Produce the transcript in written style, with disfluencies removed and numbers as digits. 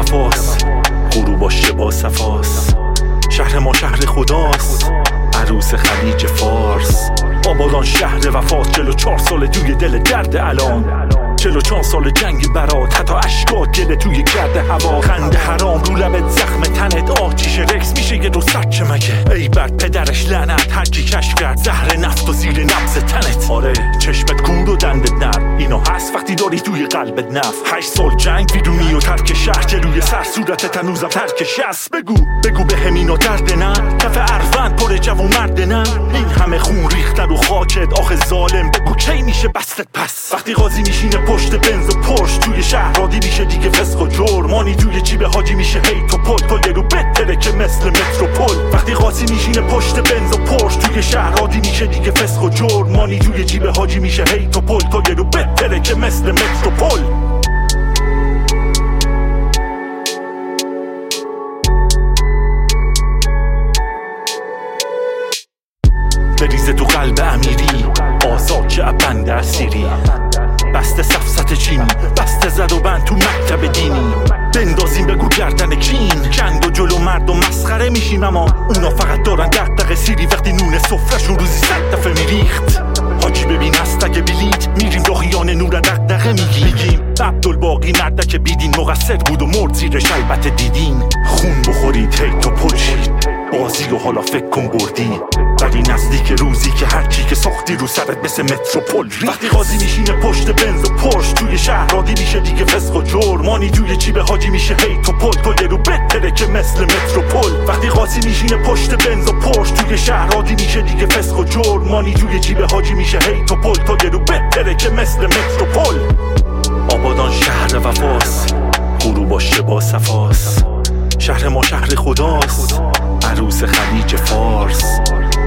وفاست، غروباش با صفاست. شهر ما شهر خداست، عروس خلیج فارس. آبادان شهر وفاست، 44 سال توی دل درد الان، 44 سال جنگ برات، حتی اشکات گله توی گرد هوا. خنده حرام رو لبت، زخم تنت آتیش رکس میشه یه دو سرچه مگه. ای بر پدرش لعنت، هرچی کشف کرد زهر نفت و زیر نبض تنت. آره چشمت کور و دندت نر، اینا هست وقتی داری توی قلبت نفت. 8 سال جنگ بیدونی و ترک شهر، جلوی سر صورتت هنوزم ترک شست. بگو به همینو درد نه، کف اروند پر جوون مرد نه. این همه خون ریخته رو خاکت، آخه ظالم بگو کی میشه بستت پس. وقتی قاضی میشینه پشت بنز و پرش، توی شهر رادی میشه دیگه فسق و جرم. مانی توی جیب حاجی میشه هیت و پل، تو رو بهتره که مثل متروپول. وقتی قاضی میشینه پشت بنز و پرش، توی شهر رادی میشه دیگه فسق و جرم. مانی توی جیب حاجی میشه هیت و پل، تو رو بهتره که مثل متروپول. بریزه تو قلب امیری، آزاد چه بند اسیری. بسته سفسط چینی، بسته زد و بند تو مکتب دینی. بندازیم بگو گردن کین، جنگ و جلو مرد و مسخره میشیم، اما اونا فقط دارن دغدغه سیری. وقتی نون سفرشون روزی 100 دفعه میریخت. حاجی ببین هستگه بلیت، میریم داخیان نور دغدغه میگیم عبدالباقی مردک بیدین مقصر بود و مرد زیرش البته دیدین. خون بخورید هی تو پلشید بازی و حالا فکر کن بردی، ولی نزدیک روزی که هرچی که ساختی رو سرت مثل متروپول ریخت. وقتی قاضی میشینه پشت بنز و پرش، توی شهر رادی میشه دیگه فسق و جرم. مانی توی جیب حاجی میشه هی تو پل، تو رو بهتره که مثل متروپول. وقتی قاضی میشینه پشت بنز و پرش، توی شهر رادی میشه دیگه فسق و جرم. مانی توی جیب حاجی میشه هی تو پل، تو رو بهتره که مثل متروپول. آبادان شهر وفاست، غروباش با صفاست. شهر ما شهر خداست، عروس خلیج فارس.